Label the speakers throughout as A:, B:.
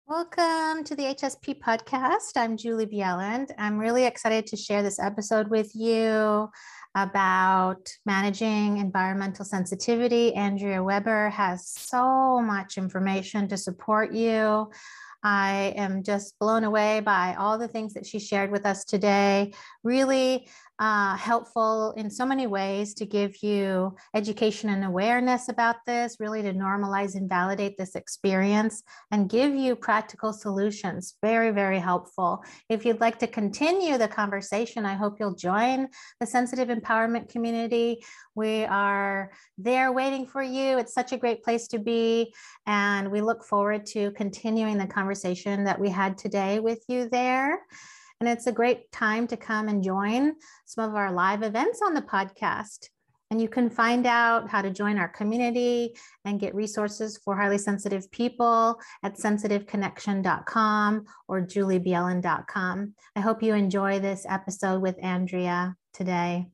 A: Welcome to the HSP podcast. I'm Julie Bjelland. I'm really excited to share this episode with you about managing environmental sensitivity. Andrea Weber has so much information to support you. I am just blown away by all the things that she shared with us today. Really helpful in so many ways to give you education and awareness about this, really to normalize and validate this experience and give you practical solutions. Very, very helpful. If you'd like to continue the conversation, I hope you'll join the Sensitive Empowerment community. We are there waiting for you. It's such a great place to be. And we look forward to continuing the conversation that we had today with you there. And it's a great time to come and join some of our live events on the podcast. And you can find out how to join our community and get resources for highly sensitive people at sensitiveconnection.com or juliebjelland.com. I hope you enjoy this episode with Andrea today.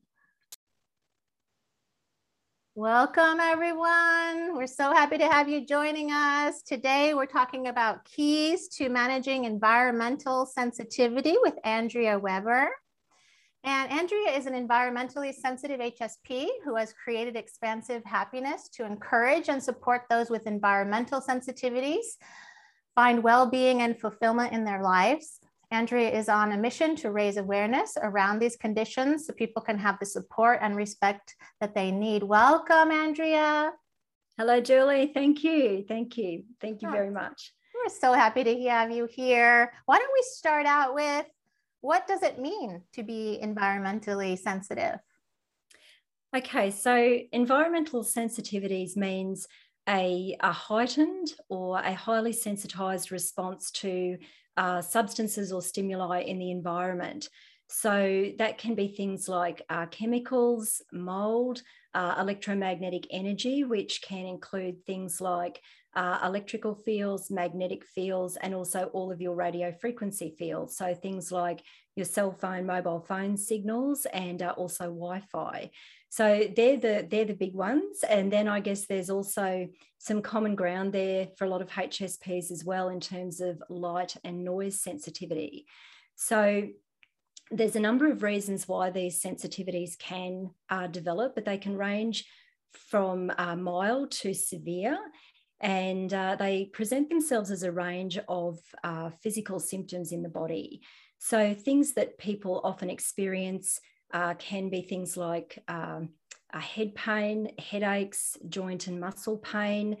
A: Welcome, everyone. We're so happy to have you joining us. Today, we're talking about keys to managing environmental sensitivity with Andrea Weber. And Andrea is an environmentally sensitive HSP who has created Expansive Happiness to encourage and support those with environmental sensitivities find well-being and fulfillment in their lives. Andrea is on a mission to raise awareness around these conditions so people can have the support and respect that they need. Welcome, Andrea.
B: Hello, Julie. Thank you. Thank you. Thank you very much.
A: We're so happy to have you here. Why don't we start out with, what does it mean to be environmentally sensitive?
B: Okay, so environmental sensitivities means a heightened or a highly sensitized response to substances or stimuli in the environment. So that can be things like chemicals, mold, electromagnetic energy, which can include things like electrical fields, magnetic fields, and also all of your radio frequency fields. So things like your cell phone, mobile phone signals, and also Wi-Fi. So they're the big ones. And then I guess there's also some common ground there for a lot of HSPs as well in terms of light and noise sensitivity. So there's a number of reasons why these sensitivities can develop, but they can range from mild to severe. And they present themselves as a range of physical symptoms in the body. So things that people often experience can be things like head pain, headaches, joint and muscle pain,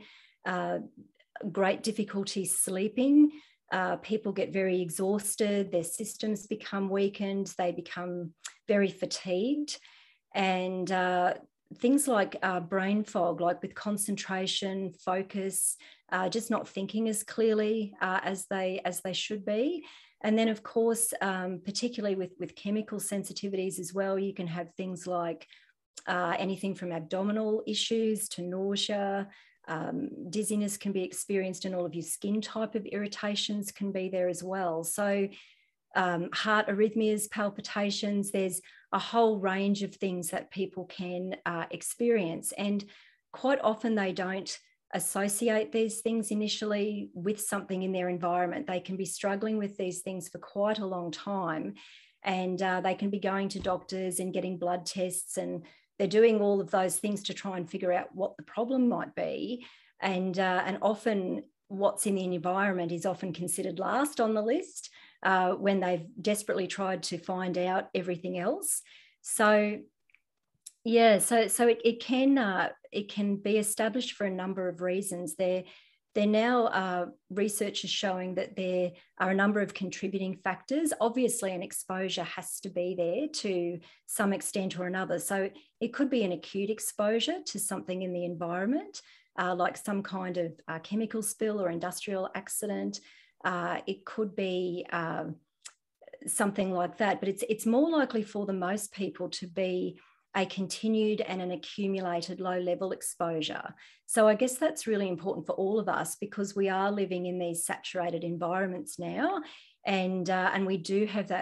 B: great difficulty sleeping. People get very exhausted, their systems become weakened, they become very fatigued, and things like brain fog, like with concentration, focus, just not thinking as clearly as they should be. And then, of course, particularly with chemical sensitivities as well, you can have things like anything from abdominal issues to nausea. Dizziness can be experienced, and all of your skin type of irritations can be there as well. So heart arrhythmias, palpitations, there's a whole range of things that people can experience. And quite often they don't associate these things initially with something in their environment. They can be struggling with these things for quite a long time, and they can be going to doctors and getting blood tests, and they're doing all of those things to try and figure out what the problem might be. And often what's in the environment is often considered last on the list when they've desperately tried to find out everything else. So yeah, so it can be established for a number of reasons. They're now research is showing that there are a number of contributing factors. Obviously, an exposure has to be there to some extent or another. So it could be an acute exposure to something in the environment, like some kind of chemical spill or industrial accident. It could be something like that, but it's more likely for the most people to be a continued and an accumulated low-level exposure. So I guess that's really important for all of us, because we are living in these saturated environments now, and we do have that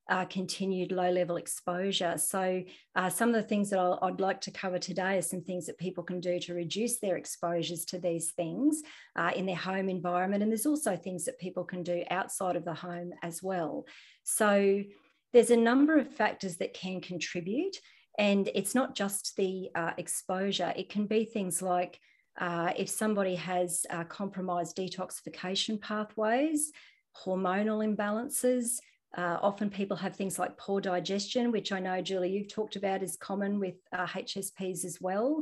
B: continued low-level exposure. So some of the things that I'd like to cover today are some things that people can do to reduce their exposures to these things in their home environment. And there's also things that people can do outside of the home as well. So there's a number of factors that can contribute, and it's not just the exposure. It can be things like if somebody has compromised detoxification pathways, hormonal imbalances. Often people have things like poor digestion, which I know, Julie, you've talked about is common with HSPs as well.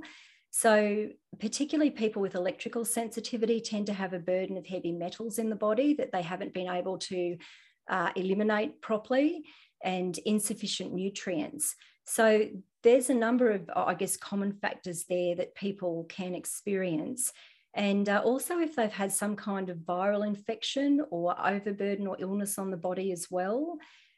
B: So particularly people with electrical sensitivity tend to have a burden of heavy metals in the body that they haven't been able to eliminate properly, and insufficient nutrients. So there's a number of, I guess, common factors there that people can experience. And also if they've had some kind of viral infection or overburden or illness on the body as well,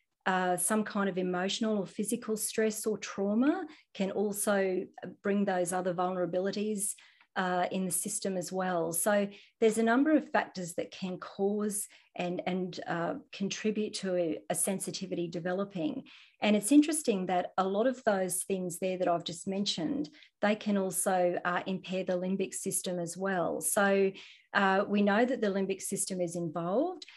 B: some kind of emotional or physical stress or trauma can also bring those other vulnerabilities in the system as well. So there's a number of factors that can cause and contribute to a sensitivity developing. And it's interesting that a lot of those things there that I've just mentioned, they can also impair the limbic system as well. So we know that the limbic system is involved,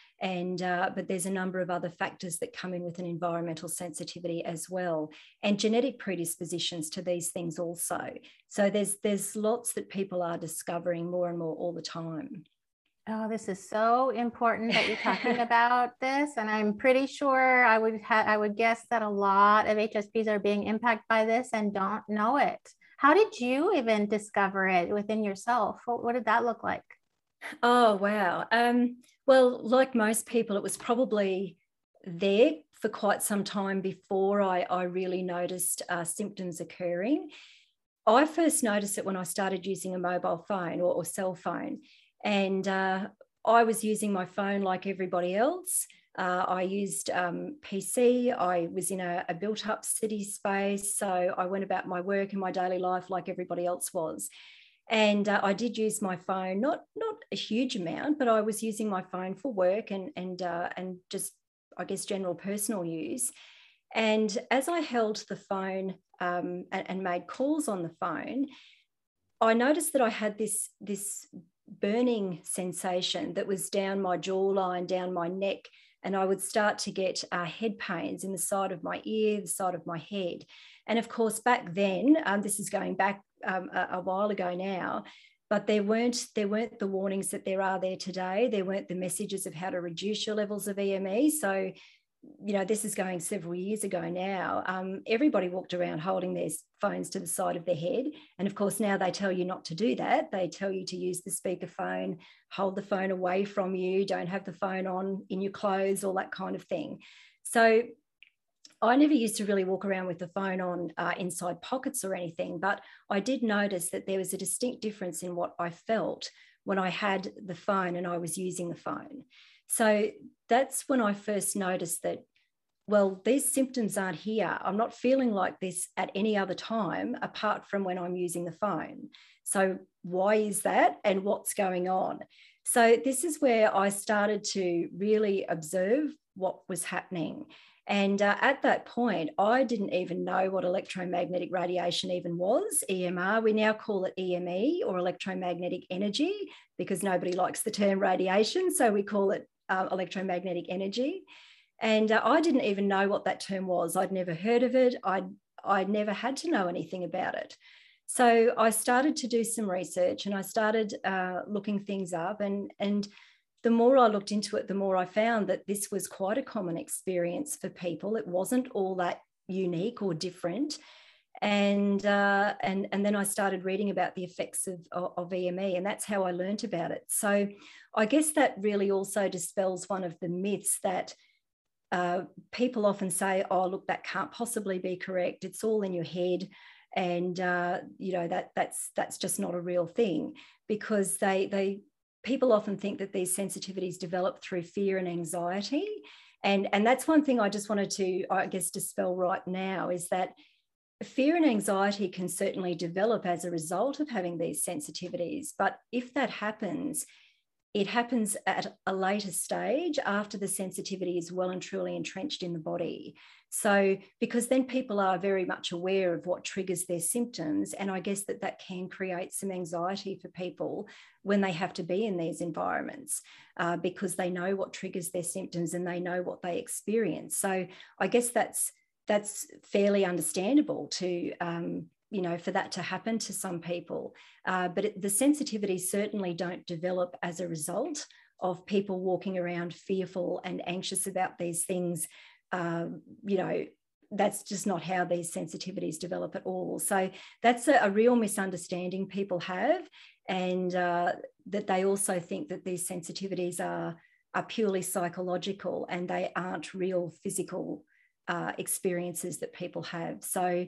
B: but there's a number of other factors that come in with an environmental sensitivity as well, and genetic predispositions to these things also. So there's lots that people are discovering more and more all the time.
A: Oh, this is so important that you're talking about this. And I'm pretty sure I would guess that a lot of HSPs are being impacted by this and don't know it. How did you even discover it within yourself? What did that look like?
B: Oh, wow. Well, like most people, it was probably there for quite some time before I really noticed symptoms occurring. I first noticed it when I started using a mobile phone or cell phone. And I was using my phone like everybody else. I used PC. I was in a built-up city space. So I went about my work and my daily life like everybody else was. And I did use my phone, not a huge amount, but I was using my phone for work and just, I guess, general personal use. And as I held the phone and made calls on the phone, I noticed that I had this burning sensation that was down my jawline, down my neck, and I would start to get head pains in the side of my ear, the side of my head. And of course, back then, this is going back a while ago now, but there weren't the warnings that there are there today. There weren't the messages of how to reduce your levels of EME. So, you know, this is going several years ago now. Everybody walked around holding their phones to the side of their head. And of course, now they tell you not to do that. They tell you to use the speakerphone, hold the phone away from you, don't have the phone on in your clothes, all that kind of thing. So I never used to really walk around with the phone on inside pockets or anything, but I did notice that there was a distinct difference in what I felt when I had the phone and I was using the phone. So that's when I first noticed that, well, these symptoms aren't here. I'm not feeling like this at any other time apart from when I'm using the phone. So why is that and what's going on? So this is where I started to really observe what was happening. And at that point, I didn't even know what electromagnetic radiation even was, EMR. We now call it EME, or electromagnetic energy, because nobody likes the term radiation. So we call it electromagnetic energy. And I didn't even know what that term was. I'd never heard of it. I'd never had to know anything about it. So I started to do some research and I started looking things up. And the more I looked into it, the more I found that this was quite a common experience for people. It wasn't all that unique or different. And then I started reading about the effects of EME, and that's how I learned about it. So I guess that really also dispels one of the myths that people often say, oh, look, that can't possibly be correct. It's all in your head. And, you know, that's just not a real thing, because people often think that these sensitivities develop through fear and anxiety. And that's one thing I just wanted to, I guess, dispel right now, is that fear and anxiety can certainly develop as a result of having these sensitivities. But if that happens, it happens at a later stage after the sensitivity is well and truly entrenched in the body. So, because then people are very much aware of what triggers their symptoms. And I guess that can create some anxiety for people when they have to be in these environments, because they know what triggers their symptoms and they know what they experience. So I guess that's fairly understandable to, for that to happen to some people. But the sensitivities certainly don't develop as a result of people walking around fearful and anxious about these things. That's just not how these sensitivities develop at all. So that's a real misunderstanding people have, and that they also think that these sensitivities are purely psychological and they aren't real physical experiences that people have. So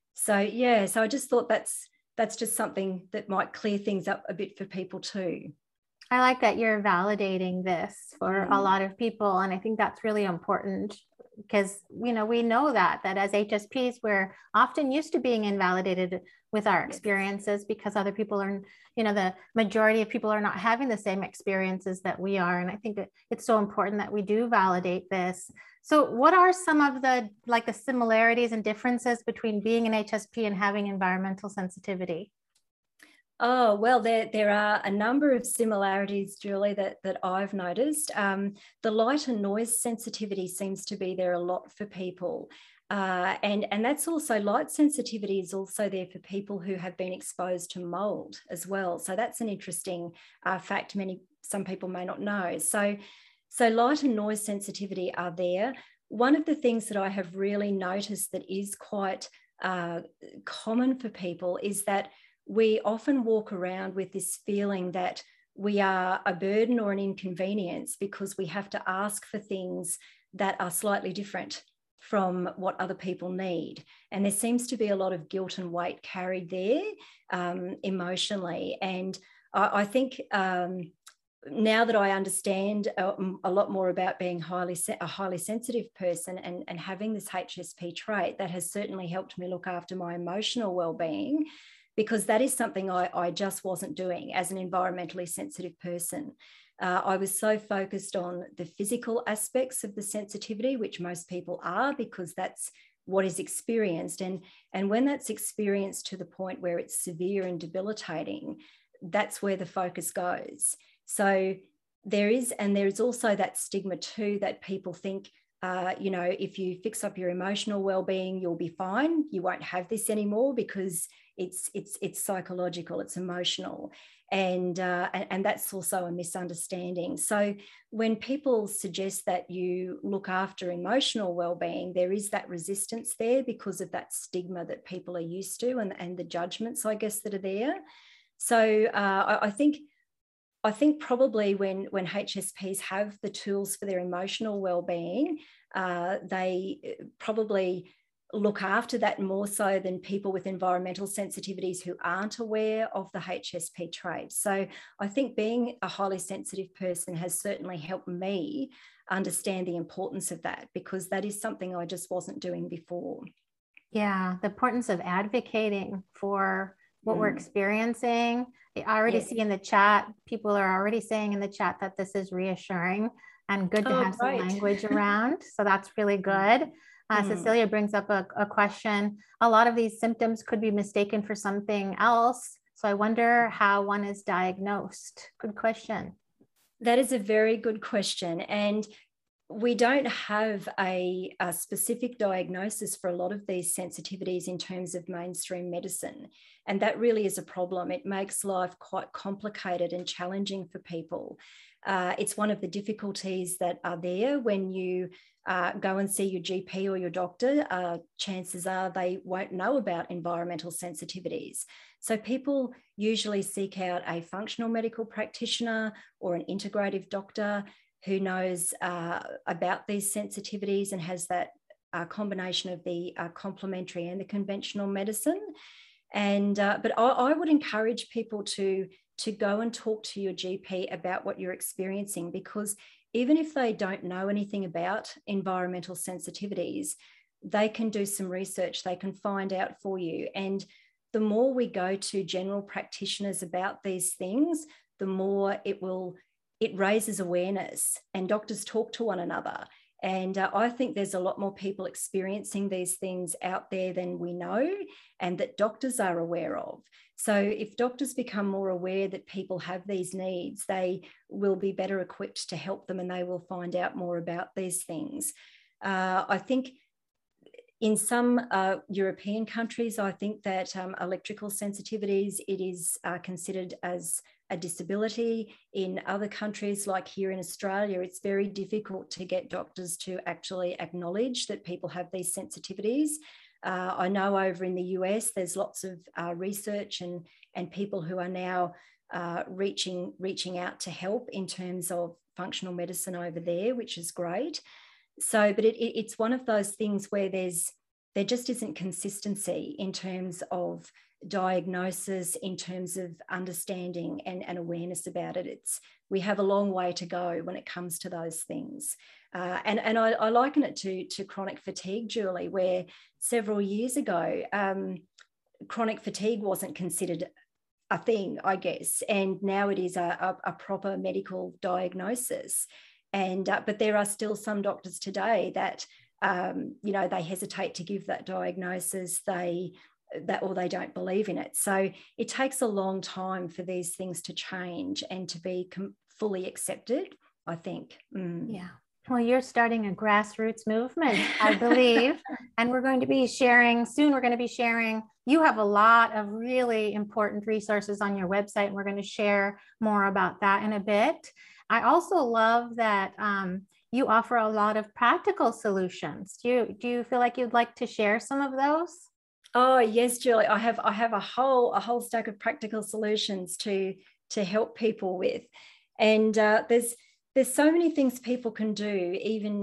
B: I just thought that's just something that might clear things up a bit for people too.
A: I like that you're validating this for a lot of people. And I think that's really important because, we know that as HSPs, we're often used to being invalidated with our experiences because other people are, the majority of people are not having the same experiences that we are. And I think that it's so important that we do validate this. So what are some of the similarities and differences between being an HSP and having environmental sensitivity?
B: Oh, well, there are a number of similarities, Julie, that I've noticed. The light and noise sensitivity seems to be there a lot for people. And that's also, light sensitivity is also there for people who have been exposed to mold as well. So that's an interesting fact some people may not know. So light and noise sensitivity are there. One of the things that I have really noticed that is quite common for people is that we often walk around with this feeling that we are a burden or an inconvenience because we have to ask for things that are slightly different from what other people need. And there seems to be a lot of guilt and weight carried there emotionally. And I think now that I understand a lot more about being a highly sensitive person and having this HSP trait, that has certainly helped me look after my emotional well-being, because that is something I just wasn't doing as an environmentally sensitive person. I was so focused on the physical aspects of the sensitivity, which most people are, because that's what is experienced. And when that's experienced to the point where it's severe and debilitating, that's where the focus goes. So there is also that stigma too, that people think, if you fix up your emotional well-being, you'll be fine. You won't have this anymore because it's psychological, it's emotional. And that's also a misunderstanding. So when people suggest that you look after emotional well-being, there is that resistance there because of that stigma that people are used to and the judgments, I guess, that are there. So I think probably when HSPs have the tools for their emotional well-being, they probably look after that more so than people with environmental sensitivities who aren't aware of the HSP trait. So I think being a highly sensitive person has certainly helped me understand the importance of that, because that is something I just wasn't doing before.
A: Yeah, the importance of advocating for what we're experiencing. I already see in the chat, people are already saying in the chat that this is reassuring and good to have some language around. So that's really good. Cecilia brings up a question. A lot of these symptoms could be mistaken for something else. So I wonder how one is diagnosed. Good question.
B: That is a very good question. And we don't have a specific diagnosis for a lot of these sensitivities in terms of mainstream medicine. And that really is a problem. It makes life quite complicated and challenging for people. It's one of the difficulties that are there when you go and see your GP or your doctor. Chances are they won't know about environmental sensitivities. So people usually seek out a functional medical practitioner or an integrative doctor who knows about these sensitivities and has that combination of the complementary and the conventional medicine. And but I would encourage people to go and talk to your GP about what you're experiencing, because even if they don't know anything about environmental sensitivities, they can do some research, they can find out for you. And the more we go to general practitioners about these things, the more it will it raises awareness and doctors talk to one another. And I think there's a lot more people experiencing these things out there than we know and that doctors are aware of. So if doctors become more aware that people have these needs, they will be better equipped to help them and they will find out more about these things. I think in some European countries, I think that electrical sensitivities, it is considered as a disability. In other countries, like here in Australia, it's very difficult to get doctors to actually acknowledge that people have these sensitivities. I know over in the US, there's lots of research and people who are now reaching out to help in terms of functional medicine over there, which is great. So, but it's one of those things where there just isn't consistency in terms of diagnosis, in terms of understanding and awareness about it. We have a long way to go when it comes to those things. And I liken it to chronic fatigue, Julie, where several years ago, chronic fatigue wasn't considered a thing, I guess, and now it is a proper medical diagnosis. And but there are still some doctors today that they hesitate to give that diagnosis. Or they don't believe in it. So it takes a long time for these things to change and to be fully accepted, I think.
A: Yeah. Well, you're starting a grassroots movement, I believe, and we're going to be sharing soon. We're going to be sharing. You have a lot of really important resources on your website, and we're going to share more about that in a bit. I also love that you offer a lot of practical solutions. Do you feel like you'd like to share some of those?
B: Oh yes, Julie. I have a whole stack of practical solutions to help people with, and there's so many things people can do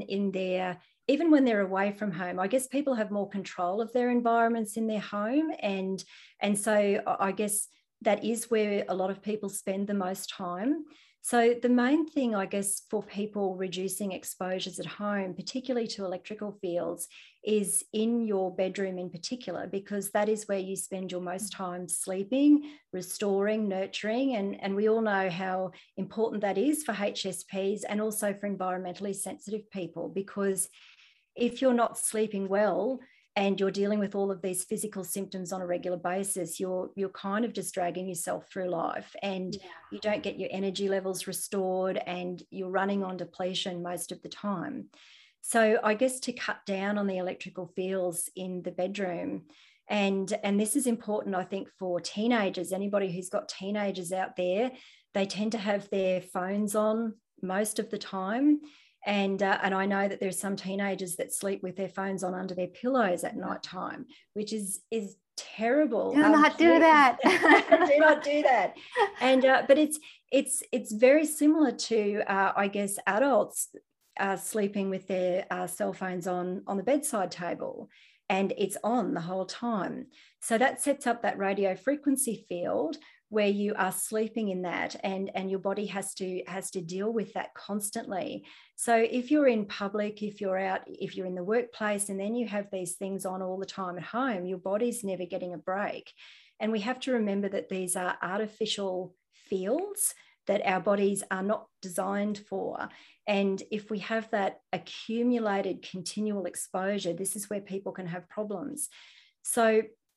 B: even when they're away from home. I guess people have more control of their environments in their home, and so I guess that is where a lot of people spend the most time. So the main thing, I guess, for people reducing exposures at home, particularly to electrical fields, is in your bedroom in particular, because that is where you spend your most time sleeping, restoring, nurturing. And we all know how important that is for HSPs and also for environmentally sensitive people, because if you're not sleeping well, and you're dealing with all of these physical symptoms on a regular basis, you're kind of just dragging yourself through life, and you don't get your energy levels restored, and you're running on depletion most of the time. So I guess to cut down on the electrical fields in the bedroom, and this is important, I think, for teenagers. Anybody who's got teenagers out there, they tend to have their phones on most of the time. And I know that there's some teenagers that sleep with their phones on under their pillows at night time, which is terrible.
A: Do not do that.
B: Do not do that. And but it's very similar to I guess adults sleeping with their cell phones on the bedside table, and it's on the whole time. So that sets up that radio frequency field where you are sleeping in that, and your body has to deal with that constantly. So if you're in public, if you're out, if you're in the workplace, and then you have these things on all the time at home, your body's never getting a break. And we have to remember that these are artificial fields that our bodies are not designed for. And if we have that accumulated continual exposure, this is where people can have problems. So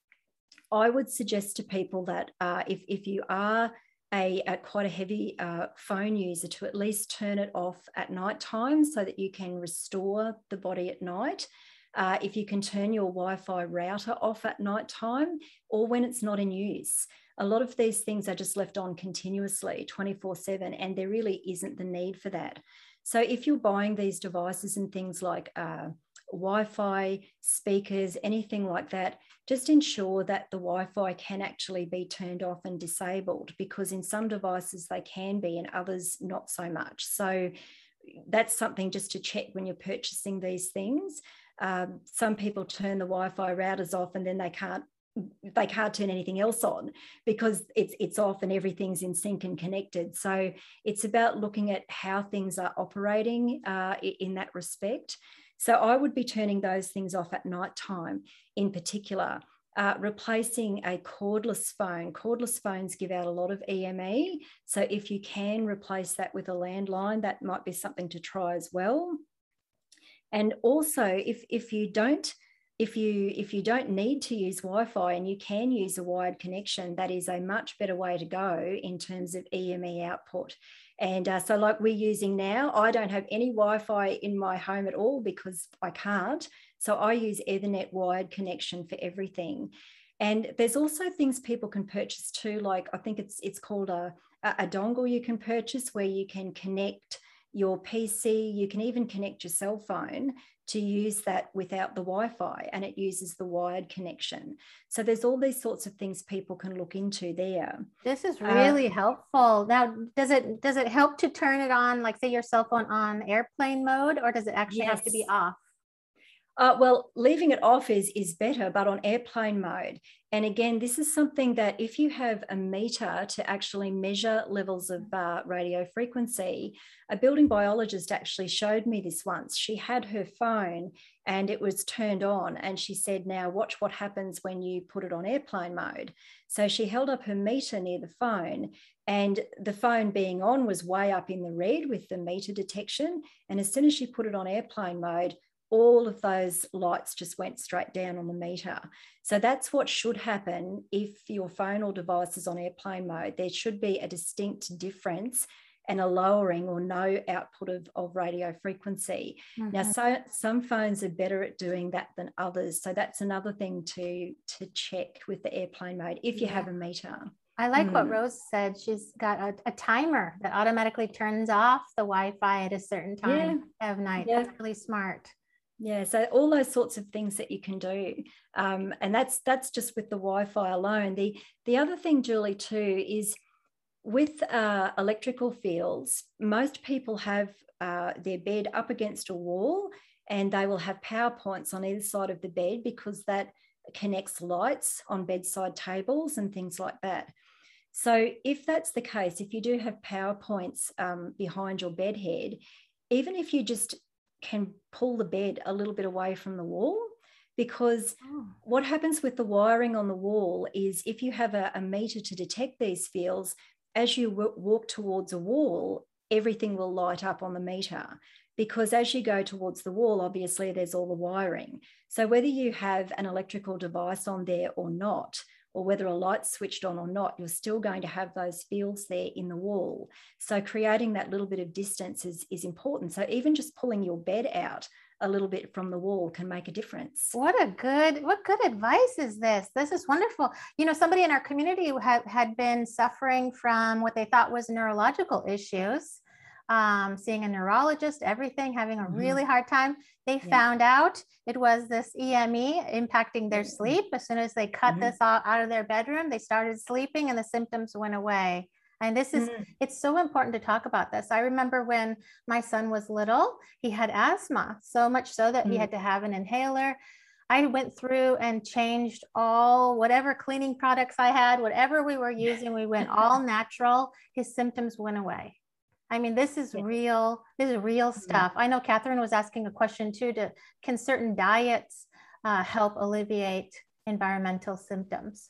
B: I would suggest to people that if you are quite a heavy phone user, to at least turn it off at night time so that you can restore the body at night. If you can turn your Wi-Fi router off at night time, or when it's not in use. A lot of these things are just left on continuously 24/7, and there really isn't the need for that. So if you're buying these devices and things like Wi-Fi, speakers, anything like that, just ensure that the Wi-Fi can actually be turned off and disabled, because in some devices they can be, and others not so much. So that's something just to check when you're purchasing these things. Some people turn the Wi-Fi routers off and then they can't turn anything else on because it's off and everything's in sync and connected. So it's about looking at how things are operating in that respect. So I would be turning those things off at night time in particular. replacing a cordless phone. Cordless phones give out a lot of EME. So if you can replace that with a landline, that might be something to try as well. And also, if you don't need to use Wi-Fi and you can use a wired connection, that is a much better way to go in terms of EME output. And so like we're using now, I don't have any Wi-Fi in my home at all because I can't. So I use Ethernet wired connection for everything. And there's also things people can purchase too, like I think it's called a dongle you can purchase where you can connect your PC, you can even connect your cell phone to use that without the Wi-Fi, and it uses the wired connection. So there's all these sorts of things people can look into there.
A: This is really helpful. Now, does it help to turn it on, like say your cell phone on airplane mode, or does it actually have to be off?
B: Well, leaving it off is better, but on airplane mode. And again, this is something that if you have a meter to actually measure levels of radio frequency, a building biologist actually showed me this once. She had her phone and it was turned on, and she said, now watch what happens when you put it on airplane mode. So she held up her meter near the phone, and the phone being on was way up in the red with the meter detection. And as soon as she put it on airplane mode, all of those lights just went straight down on the meter. So that's what should happen if your phone or device is on airplane mode. There should be a distinct difference and a lowering or no output of radio frequency. Mm-hmm. Now, so some phones are better at doing that than others. So that's another thing to check with the airplane mode if you have a meter.
A: I like what Rose said. She's got a timer that automatically turns off the Wi-Fi at a certain time of night. That's really smart.
B: Yeah, so all those sorts of things that you can do, and that's just with the Wi-Fi alone. The other thing, Julie, too, is with electrical fields, most people have their bed up against a wall, and they will have power points on either side of the bed because that connects lights on bedside tables and things like that. So if that's the case, if you do have power points behind your bed head, even if you just can pull the bed a little bit away from the wall, because what happens with the wiring on the wall is if you have a meter to detect these fields, as you walk towards a wall, everything will light up on the meter, because as you go towards the wall, obviously there's all the wiring. So whether you have an electrical device on there or not, or whether a light's switched on or not, you're still going to have those fields there in the wall. So creating that little bit of distance is important. So even just pulling your bed out a little bit from the wall can make a difference.
A: What good advice is this? This is wonderful. You know, somebody in our community had been suffering from what they thought was neurological issues, seeing a neurologist, everything, having a really hard time. They found out it was this EME impacting their sleep. As soon as they cut this out of their bedroom, they started sleeping and the symptoms went away. And this is, it's so important to talk about this. I remember when my son was little, he had asthma, so much so that he had to have an inhaler. I went through and changed whatever cleaning products I had, whatever we were using, we went all natural. His symptoms went away. I mean, this is real stuff. I know Catherine was asking a question too, can certain diets help alleviate environmental symptoms?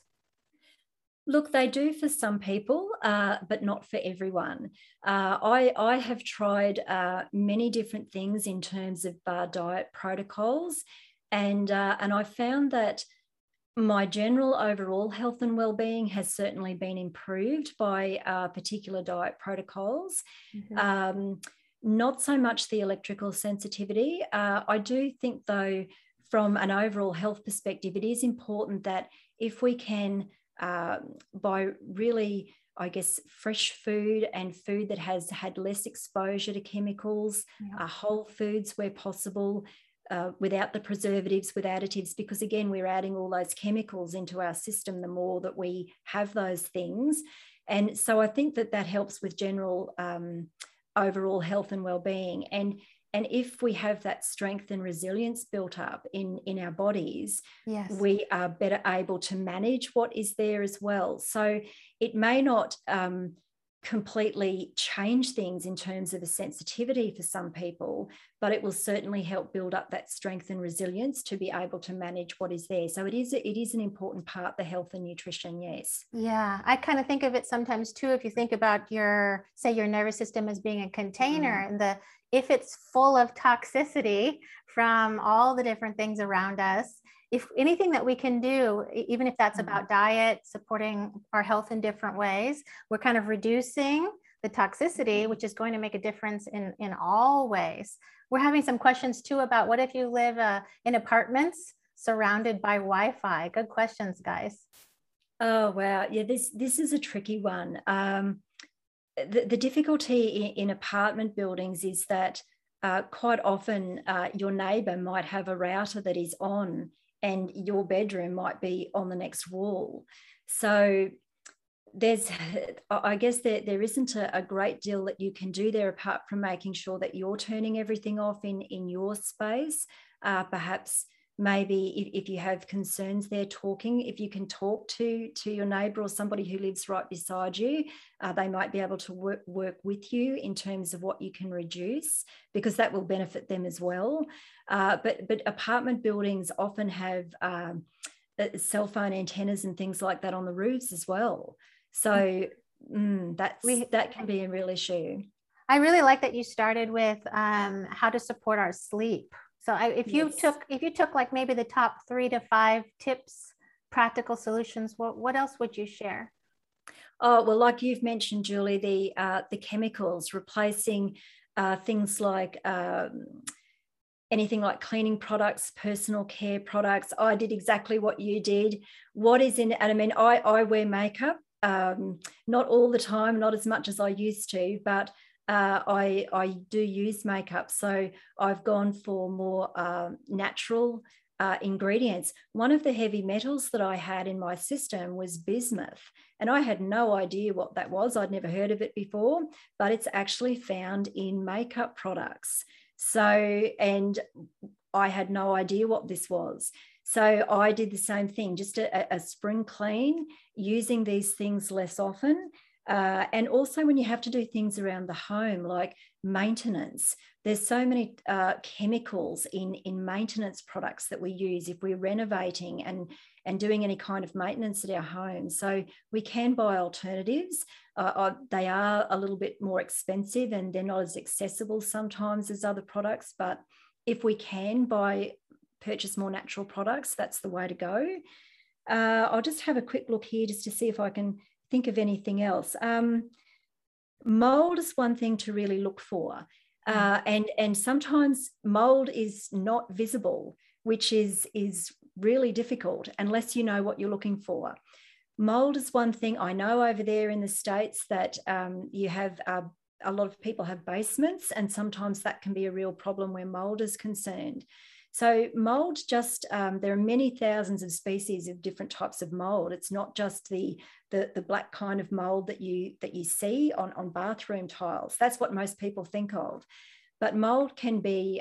B: Look, they do for some people, but not for everyone. I have tried many different things in terms of diet protocols, and I found that my general overall health and well-being has certainly been improved by particular diet protocols. Not so much the electrical sensitivity. I do think, though, from an overall health perspective, it is important that if we can, by really, I guess, fresh food and food that has had less exposure to chemicals, whole foods where possible, without the preservatives, with additives, because again, we're adding all those chemicals into our system the more that we have those things. And so I think that helps with general overall health and well-being. And if we have that strength and resilience built up in our bodies, we are better able to manage what is there as well. So it may not completely change things in terms of a sensitivity for some people, but it will certainly help build up that strength and resilience to be able to manage what is there. So it is an important part, the health and nutrition, yes.
A: Yeah, I kind of think of it sometimes too, if you think about your nervous system as being a container, and if it's full of toxicity from all the different things around us, if anything that we can do, even if that's about diet, supporting our health in different ways, we're kind of reducing the toxicity, which is going to make a difference in all ways. We're having some questions too about what if you live in apartments surrounded by Wi-Fi? Good questions, guys.
B: Oh, wow. Yeah, this is a tricky one. The difficulty in apartment buildings is that quite often your neighbour might have a router that is on and your bedroom might be on the next wall. So I guess there isn't a great deal that you can do there apart from making sure that you're turning everything off in your space. Perhaps maybe if you have concerns there, if you can talk to your neighbour or somebody who lives right beside you, they might be able to work with you in terms of what you can reduce, because that will benefit them as well. But apartment buildings often have cell phone antennas and things like that on the roofs as well. So that can be a real issue.
A: I really like that you started with how to support our sleep. So if you took like maybe the top 3 to 5 tips, practical solutions, what else would you share?
B: Oh, well, like you've mentioned, Julie, the chemicals, replacing things like anything like cleaning products, personal care products. I did exactly what you did. What is in it? And I mean, I wear makeup, not all the time, not as much as I used to, but I do use makeup. So I've gone for more natural ingredients. One of the heavy metals that I had in my system was bismuth, and I had no idea what that was. I'd never heard of it before, but it's actually found in makeup products. So, and I had no idea what this was. So I did the same thing, just a spring clean, using these things less often. And also when you have to do things around the home, like maintenance, there's so many chemicals in maintenance products that we use if we're renovating and doing any kind of maintenance at our home. So we can buy alternatives. They are a little bit more expensive and they're not as accessible sometimes as other products. But if we can purchase more natural products, that's the way to go. I'll just have a quick look here just to see if I can think of anything else. Mold is one thing to really look for. And sometimes mold is not visible, which is really difficult unless you know what you're looking for. Mold is one thing. I know over there in the States that you have a lot of people have basements, and sometimes that can be a real problem where mold is concerned. So mold there are many thousands of species of different types of mold. It's not just the black kind of mold that you see on bathroom tiles. That's what most people think of. But mold can be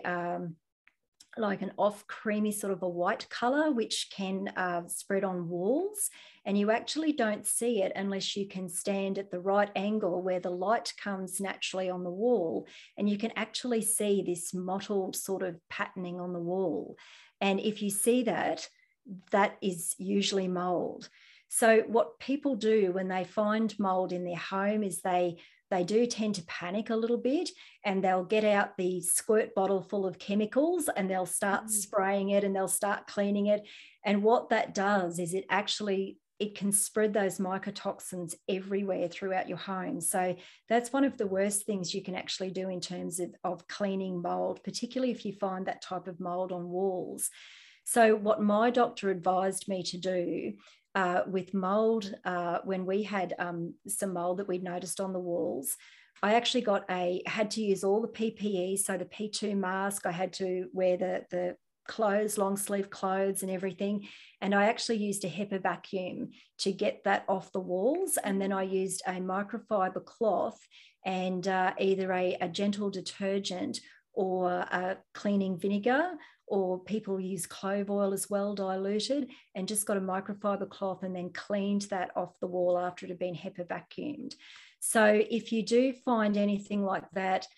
B: like an off creamy sort of a white color, which can spread on walls. And you actually don't see it unless you can stand at the right angle where the light comes naturally on the wall. And you can actually see this mottled sort of patterning on the wall. And if you see that, that is usually mold. So what people do when they find mold in their home is they do tend to panic a little bit, and they'll get out the squirt bottle full of chemicals and they'll start spraying it and they'll start cleaning it. And what that does is it can spread those mycotoxins everywhere throughout your home. So that's one of the worst things you can actually do in terms of cleaning mold, particularly if you find that type of mold on walls. So what my doctor advised me to do with mold, when we had some mold that we'd noticed on the walls, I actually had to use all the PPE, so the P2 mask, I had to wear the clothes, long sleeve clothes and everything. And I actually used a HEPA vacuum to get that off the walls. And then I used a microfiber cloth and either a gentle detergent or a cleaning vinegar, or people use clove oil as well, diluted, and just got a microfiber cloth and then cleaned that off the wall after it had been HEPA vacuumed. So if you do find anything like that,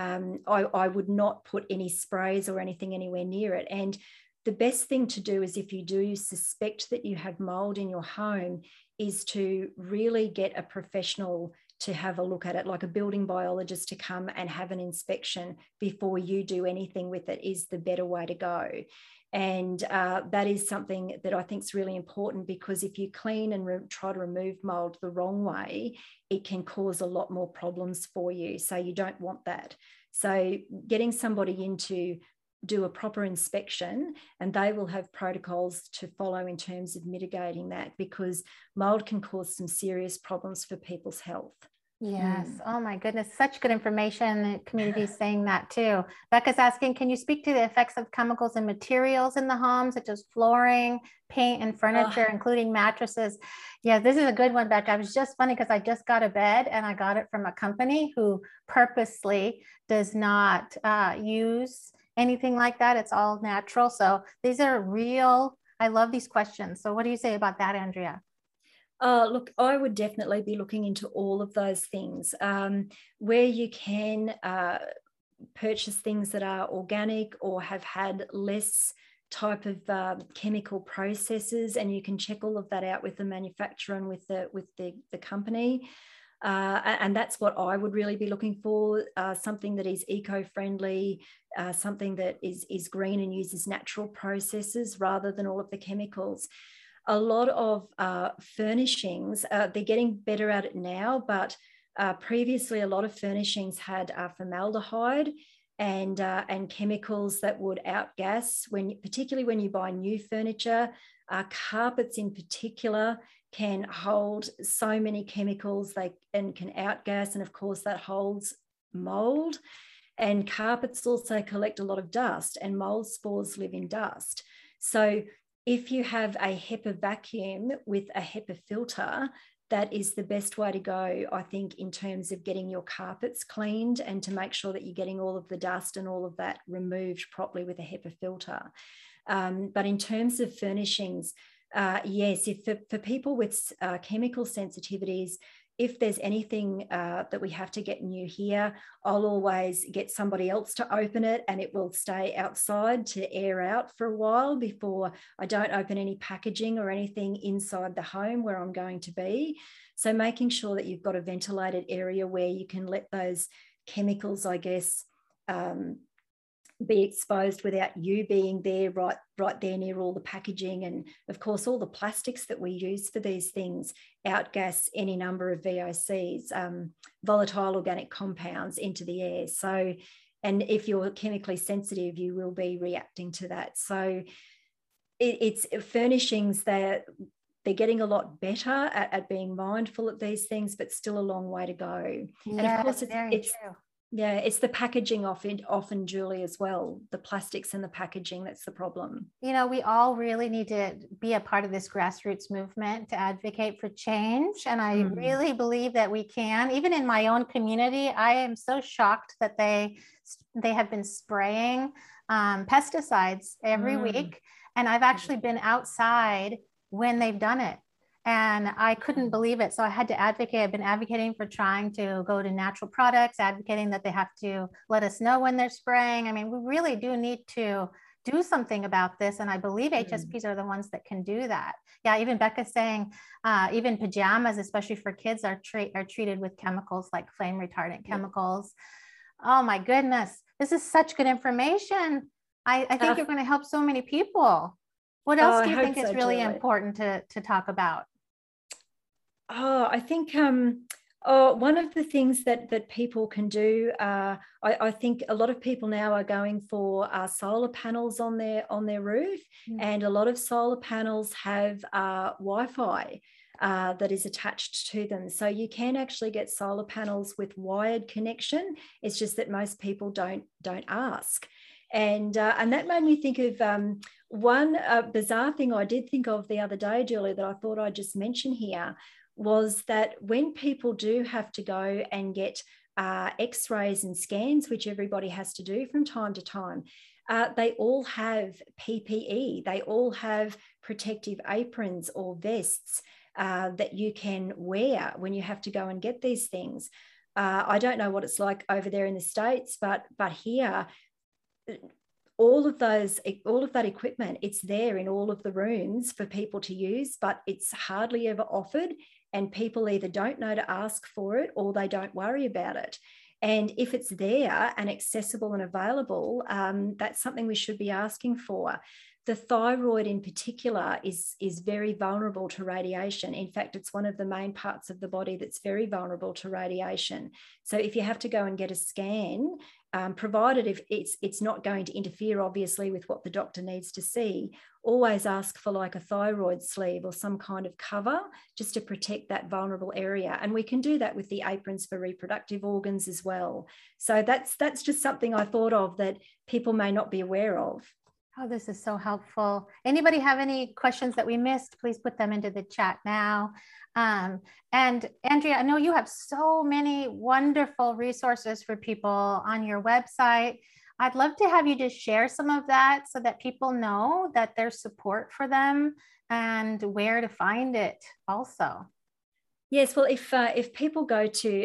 B: I would not put any sprays or anything anywhere near it. And the best thing to do is, if you do suspect that you have mold in your home, is to really get a professional to have a look at it, like a building biologist, to come and have an inspection before you do anything with it, is the better way to go. And that is something that I think is really important, because if you clean and try to remove mold the wrong way, it can cause a lot more problems for you. So you don't want that. So getting somebody in to do a proper inspection, and they will have protocols to follow in terms of mitigating that, because mold can cause some serious problems for people's health.
A: Yes. Oh my goodness. Such good information. The community is saying that too. Becca's asking, can you speak to the effects of chemicals and materials in the home, such as flooring, paint, and furniture, including mattresses? Yeah, this is a good one, Becca. It was just funny because I just got a bed, and I got it from a company who purposely does not use anything like that. It's all natural. So these are real. I love these questions. So what do you say about that, Andrea?
B: Look, I would definitely be looking into all of those things. Where you can purchase things that are organic or have had less type of chemical processes, and you can check all of that out with the manufacturer and with the company. And that's what I would really be looking for, something that is eco-friendly, something that is green and uses natural processes rather than all of the chemicals. A lot of furnishings, they're getting better at it now, but previously a lot of furnishings had formaldehyde and chemicals that would outgas, particularly when you buy new furniture. Carpets in particular can hold so many chemicals and can outgas, and of course that holds mold. And carpets also collect a lot of dust, and mold spores live in dust. So if you have a HEPA vacuum with a HEPA filter, that is the best way to go, I think, in terms of getting your carpets cleaned, and to make sure that you're getting all of the dust and all of that removed properly with a HEPA filter. But in terms of furnishings, yes, for people with chemical sensitivities, if there's anything that we have to get new here, I'll always get somebody else to open it, and it will stay outside to air out for a while before I don't open any packaging or anything inside the home where I'm going to be. So making sure that you've got a ventilated area where you can let those chemicals, I guess, be exposed without you being there, right there near all the packaging. And of course, all the plastics that we use for these things outgas any number of VOCs, volatile organic compounds, into the air. So, and if you're chemically sensitive, you will be reacting to that. So it's furnishings that they're getting a lot better at being mindful of these things, but still a long way to go.
A: Yes,
B: and of course,
A: it's true.
B: Yeah, it's the packaging often, Julie, as well. The plastics and the packaging, that's the problem.
A: You know, we all really need to be a part of this grassroots movement to advocate for change. And I really believe that we can. Even in my own community, I am so shocked that they have been spraying pesticides every week. And I've actually been outside when they've done it. And I couldn't believe it. So I had to advocate. I've been advocating for trying to go to natural products, advocating that they have to let us know when they're spraying. I mean, we really do need to do something about this. And I believe HSPs are the ones that can do that. Yeah, even Becca's saying even pajamas, especially for kids, are treated with chemicals like flame retardant chemicals. Oh my goodness. This is such good information. I think you're going to help so many people. What else do you think is really important to talk about?
B: I think one of the things that people can do, I think a lot of people now are going for solar panels on their roof, and a lot of solar panels have Wi-Fi that is attached to them. So you can actually get solar panels with wired connection. It's just that most people don't ask. And that made me think of one bizarre thing I did think of the other day, Julie, that I thought I'd just mention here, was that when people do have to go and get x-rays and scans, which everybody has to do from time to time, they all have PPE. They all have protective aprons or vests. that you can wear when you have to go and get these things. I don't know what it's like over there in the States, but here, all of that equipment, it's there in all of the rooms for people to use, but it's hardly ever offered, and people either don't know to ask for it or they don't worry about it. And if it's there and accessible and available, that's something we should be asking for. The thyroid in particular is very vulnerable to radiation. In fact, it's one of the main parts of the body that's very vulnerable to radiation. So if you have to go and get a scan, provided if it's not going to interfere, obviously, with what the doctor needs to see, always ask for like a thyroid sleeve or some kind of cover just to protect that vulnerable area. And we can do that with the aprons for reproductive organs as well. So that's just something I thought of that people may not be aware of.
A: Oh, this is so helpful. Anybody have any questions that we missed? Please put them into the chat now. And Andrea, I know you have so many wonderful resources for people on your website. I'd love to have you just share some of that so that people know that there's support for them and where to find it also.
B: Yes, well, if people go to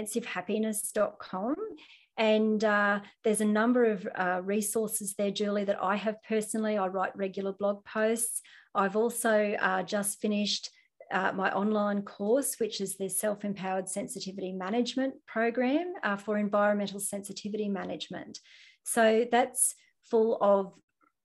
B: expansivehappiness.com, and there's a number of resources there, Julie, that I have personally. I write regular blog posts. I've also just finished my online course, which is the Self-Empowered Sensitivity Management Program for environmental sensitivity management. So that's full of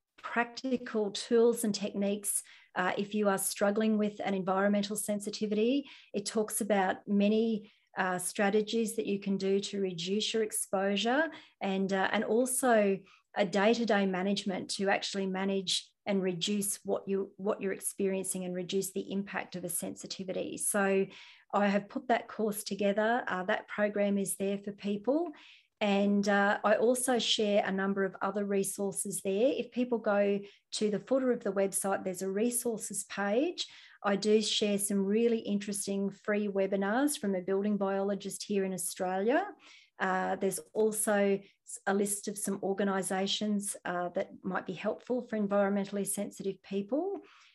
B: practical tools and techniques. If you are struggling with an environmental sensitivity, it talks about many strategies that you can do to reduce your exposure, and also a day-to-day management to actually manage and reduce what you're experiencing and reduce the impact of a sensitivity. So I have put that course together. That program is there for people. And I also share a number of other resources there. If people go to the footer of the website, there's a resources page. I do share some really interesting free webinars from a building biologist here in Australia. There's also a list of some organisations that might be helpful for environmentally sensitive people.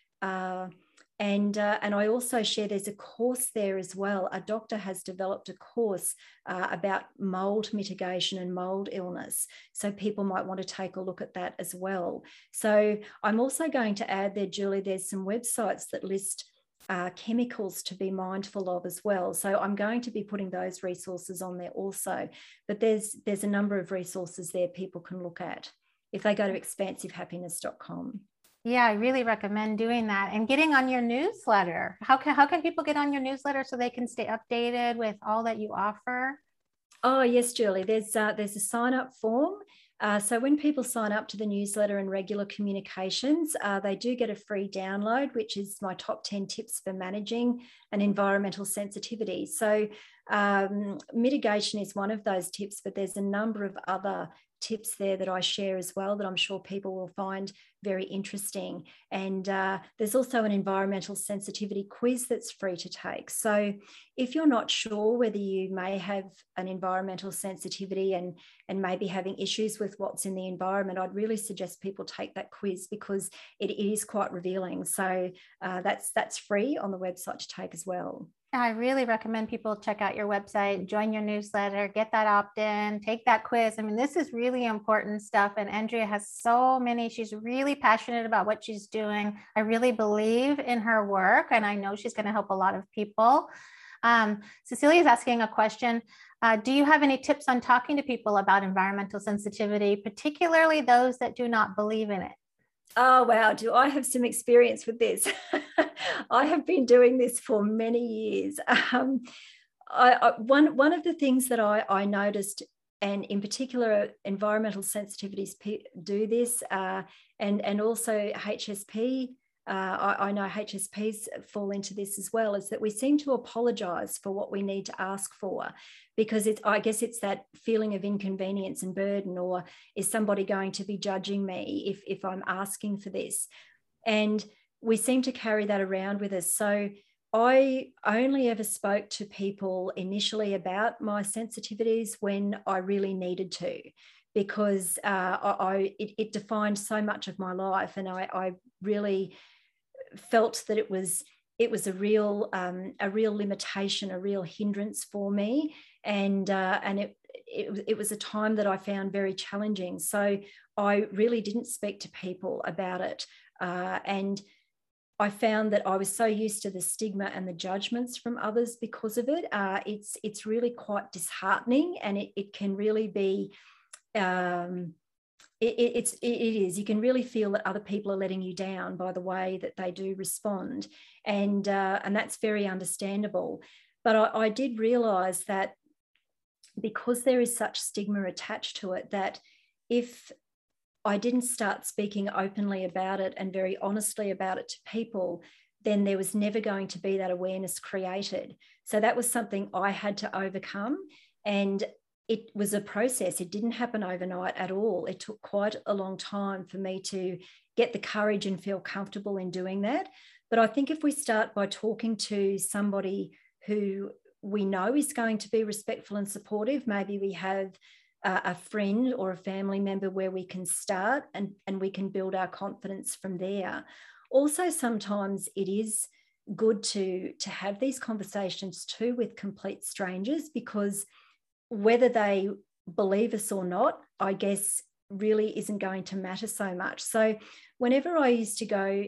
B: And I also share, there's a course there as well. A doctor has developed a course about mould mitigation and mould illness. So people might want to take a look at that as well. So I'm also going to add there, Julie, there's some websites that list chemicals to be mindful of as well. So I'm going to be putting those resources on there also. But there's a number of resources there people can look at if they go to expansivehappiness.com.
A: Yeah, I really recommend doing that and getting on your newsletter. How can people get on your newsletter so they can stay updated with all that you offer?
B: Oh, yes, Julie, there's a sign-up form. So when people sign up to the newsletter and regular communications, they do get a free download, which is my top 10 tips for managing an environmental sensitivity. So mitigation is one of those tips, but there's a number of other tips there that I share as well that I'm sure people will find very interesting. And there's also an environmental sensitivity quiz that's free to take. So if you're not sure whether you may have an environmental sensitivity and maybe having issues with what's in the environment, I'd really suggest people take that quiz because it is quite revealing. So that's free on the website to take as well.
A: I really recommend people check out your website, join your newsletter, get that opt-in, take that quiz. I mean, this is really important stuff. And Andrea has so many, she's really passionate about what she's doing. I really believe in her work, and I know she's going to help a lot of people. Cecilia is asking a question. Do you have any tips on talking to people about environmental sensitivity, particularly those that do not believe in it?
B: Oh, wow. Do I have some experience with this? I have been doing this for many years. One of the things that I noticed, and in particular, environmental sensitivities do this, and also HSP, I know HSPs fall into this as well, is that we seem to apologise for what we need to ask for, because I guess it's that feeling of inconvenience and burden, or is somebody going to be judging me if I'm asking for this? And we seem to carry that around with us. So I only ever spoke to people initially about my sensitivities when I really needed to, because it defined so much of my life, and I really felt that it was it was a real limitation, a real hindrance for me, and it was a time that I found very challenging. So I really didn't speak to people about it, and I found that I was so used to the stigma and the judgments from others because of it. It's really quite disheartening, and it can really be. It is. You can really feel that other people are letting you down by the way that they do respond, and that's very understandable. But I did realise that because there is such stigma attached to it, that if I didn't start speaking openly about it and very honestly about it to people, then there was never going to be that awareness created. So that was something I had to overcome, and it was a process. It didn't happen overnight at all. It took quite a long time for me to get the courage and feel comfortable in doing that. But I think if we start by talking to somebody who we know is going to be respectful and supportive, maybe we have a friend or a family member where we can start, and we can build our confidence from there. Also, sometimes it is good to have these conversations too with complete strangers, because whether they believe us or not, I guess, really isn't going to matter so much. So whenever I used to go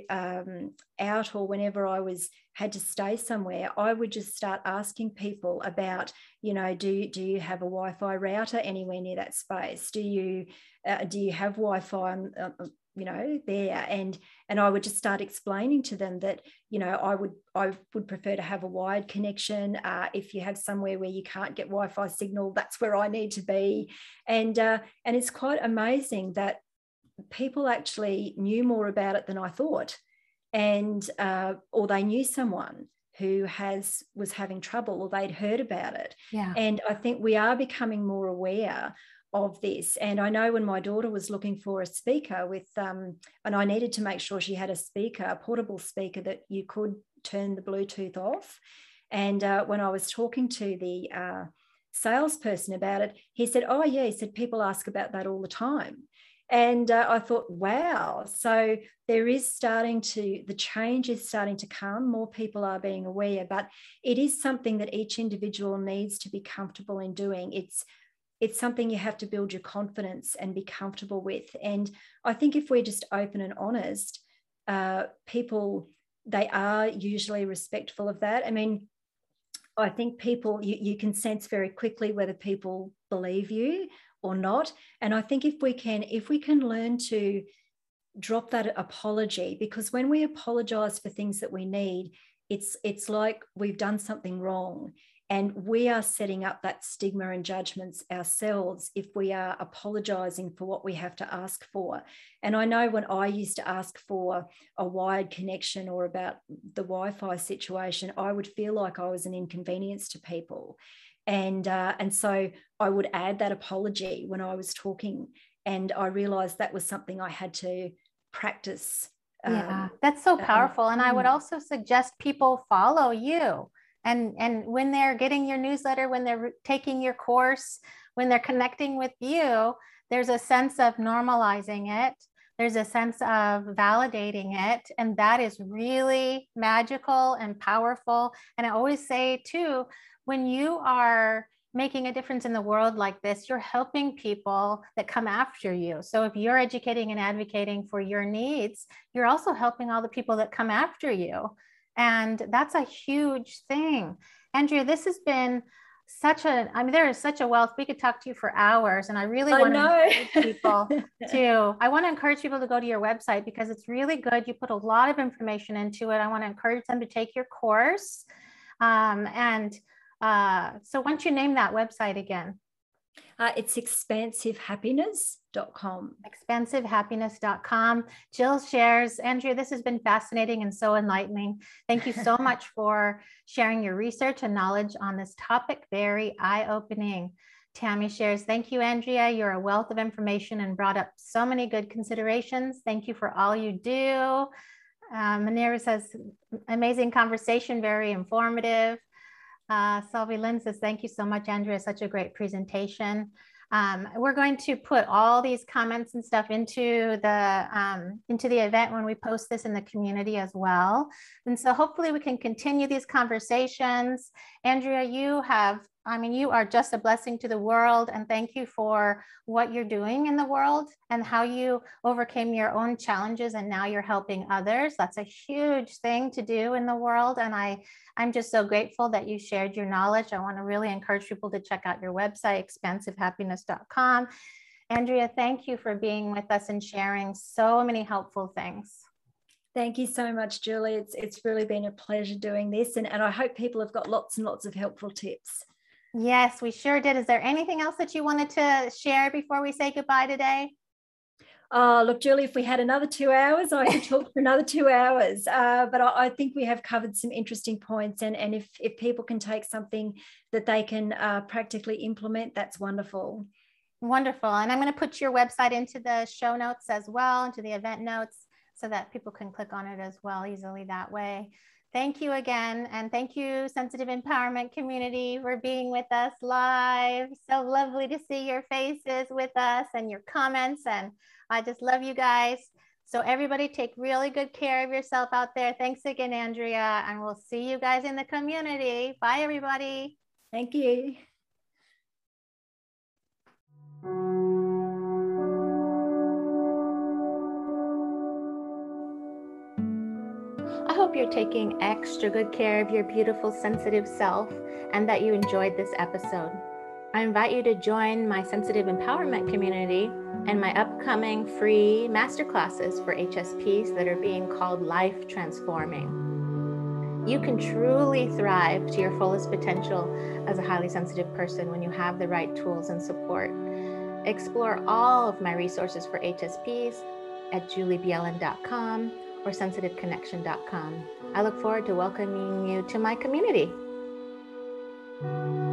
B: out, or whenever I had to stay somewhere, I would just start asking people about, do you have a Wi-Fi router anywhere near that space? Do you have Wi-Fi there? And I would just start explaining to them that, I would prefer to have a wired connection. If you have somewhere where you can't get Wi-Fi signal, that's where I need to be. And it's quite amazing that people actually knew more about it than I thought, and or they knew someone who was having trouble, or they'd heard about it.
A: Yeah.
B: And I think we are becoming more aware of this. And I know when my daughter was looking for a speaker and I needed to make sure she had a portable speaker that you could turn the Bluetooth off. And when I was talking to the salesperson about it, he said, "Oh yeah," he said, "people ask about that all the time." And I thought, wow, so the change is starting to come. More people are being aware, but it is something that each individual needs to be comfortable in doing. It's something you have to build your confidence and be comfortable with. And I think if we're just open and honest, people, they are usually respectful of that. I mean, I think people, you can sense very quickly whether people believe you or not. And I think if we can learn to drop that apology, because when we apologize for things that we need, it's like we've done something wrong. And we are setting up that stigma and judgments ourselves if we are apologizing for what we have to ask for. And I know when I used to ask for a wired connection or about the Wi-Fi situation, I would feel like I was an inconvenience to people. And so I would add that apology when I was talking. And I realized that was something I had to practice.
A: Yeah, that's so powerful. And I would also suggest people follow you. And when they're getting your newsletter, when they're taking your course, when they're connecting with you, there's a sense of normalizing it. There's a sense of validating it. And that is really magical and powerful. And I always say too, when you are making a difference in the world like this, you're helping people that come after you. So if you're educating and advocating for your needs, you're also helping all the people that come after you. And that's a huge thing. Andrea, this has been there is such a wealth. We could talk to you for hours. And I really want to encourage people to go to your website, because it's really good. You put a lot of information into it. I want to encourage them to take your course. So once you name that website again.
B: It's expansivehappiness.com.
A: Expansivehappiness.com. Jill shares, Andrea, this has been fascinating and so enlightening. Thank you so much for sharing your research and knowledge on this topic. Very eye-opening. Tammy shares, thank you, Andrea. You're a wealth of information and brought up so many good considerations. Thank you for all you do. Manira says, amazing conversation, very informative. Sylvie Lynn says, thank you so much, Andrea. Such a great presentation. We're going to put all these comments and stuff into the event when we post this in the community as well. And so hopefully we can continue these conversations. Andrea, you are just a blessing to the world, and thank you for what you're doing in the world and how you overcame your own challenges and now you're helping others. That's a huge thing to do in the world, and I'm just so grateful that you shared your knowledge. I want to really encourage people to check out your website, expansivehappiness.com. Andrea, thank you for being with us and sharing so many helpful things.
B: Thank you so much, Julie. It's really been a pleasure doing this, and I hope people have got lots and lots of helpful tips.
A: Yes, we sure did. Is there anything else that you wanted to share before we say goodbye today?
B: Look, Julie, if we had another 2 hours, I could talk for another 2 hours. But I think we have covered some interesting points. And if people can take something that they can practically implement, that's wonderful.
A: Wonderful. And I'm going to put your website into the show notes as well, into the event notes, so that people can click on it as well easily that way. Thank you again. And thank you, Sensitive Empowerment community, for being with us live. So lovely to see your faces with us and your comments. And I just love you guys. So everybody take really good care of yourself out there. Thanks again, Andrea. And we'll see you guys in the community. Bye, everybody.
B: Thank you.
A: I hope you're taking extra good care of your beautiful, sensitive self and that you enjoyed this episode. I invite you to join my Sensitive Empowerment community and my upcoming free masterclasses for HSPs that are being called Life Transforming. You can truly thrive to your fullest potential as a highly sensitive person when you have the right tools and support. Explore all of my resources for HSPs at juliebjelland.com or sensitiveconnection.com. I look forward to welcoming you to my community.